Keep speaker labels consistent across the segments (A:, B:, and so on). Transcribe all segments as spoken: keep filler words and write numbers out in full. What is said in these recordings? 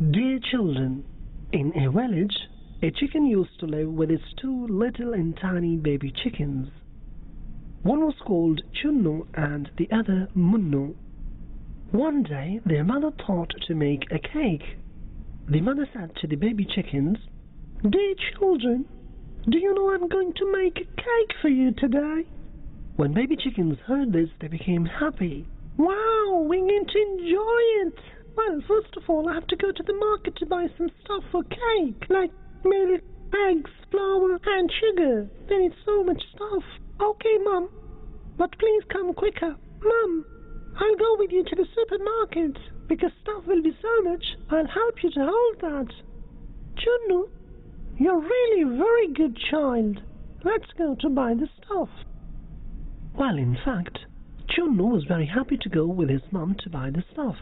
A: Dear children, in a village, a chicken used to live with its two little and tiny baby chickens. One was called Chunnu and the other Munnu. One day, their mother thought to make a cake. The mother said to the baby chickens, "Dear children, do you know I'm going to make a cake for you today?" When baby chickens heard this, they became happy. "Wow, we're going to enjoy it! Well, first of all, I have to go to the market to buy some stuff for cake, like milk, eggs, flour, and sugar. There is so much stuff." "Okay, Mum, but please come quicker." "Mum, I'll go with you to the supermarket, because stuff will be so much, I'll help you to hold that." "Chunnu, you're really a very good child. Let's go to buy the stuff." Well, in fact, Chunnu was very happy to go with his mum to buy the stuff.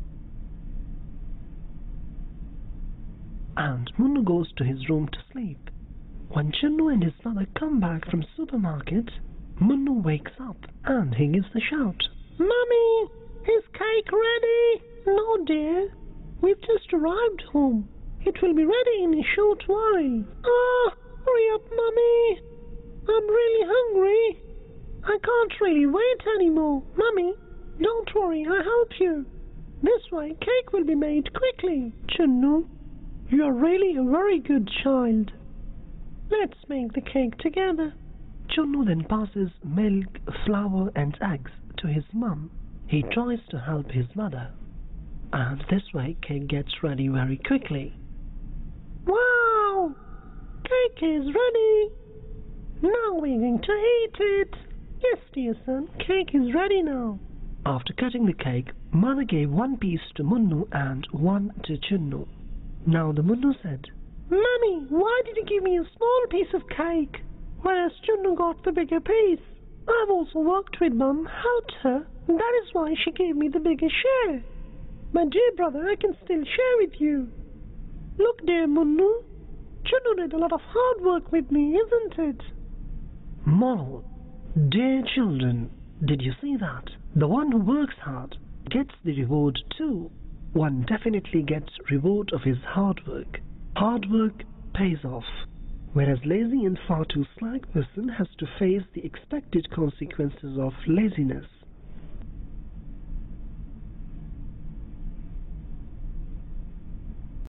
A: And Munnu goes to his room to sleep. When Chunnu and his mother come back from supermarket, Munnu wakes up and he gives a shout. "Mummy, is cake ready?" "No, dear. We've just arrived home. It will be ready in a short while." "Ah, hurry up, Mummy. I'm really hungry. I can't really wait anymore." "Mummy, don't worry, I'll help you. This way cake will be made quickly." "Chunnu, you're really a very good child. Let's make the cake together." Chunnu then passes milk, flour and eggs to his mum. He tries to help his mother, and this way cake gets ready very quickly. "Wow! Cake is ready. Now we're going to eat it." "Yes, dear son, cake is ready now." After cutting the cake, mother gave one piece to Munnu and one to Chunnu. Now the Munnu said, "Mummy, why did you give me a small piece of cake, whereas Chunnu got the bigger piece? I've also worked with Mum, helped her, and that is why she gave me the bigger share. My dear brother, I can still share with you. Look, dear Munnu, Chunnu did a lot of hard work with me, isn't it?" Moral: dear children, did you see that? The one who works hard gets the reward too. One definitely gets reward of his hard work. Hard work pays off, whereas lazy and far too slack person has to face the expected consequences of laziness.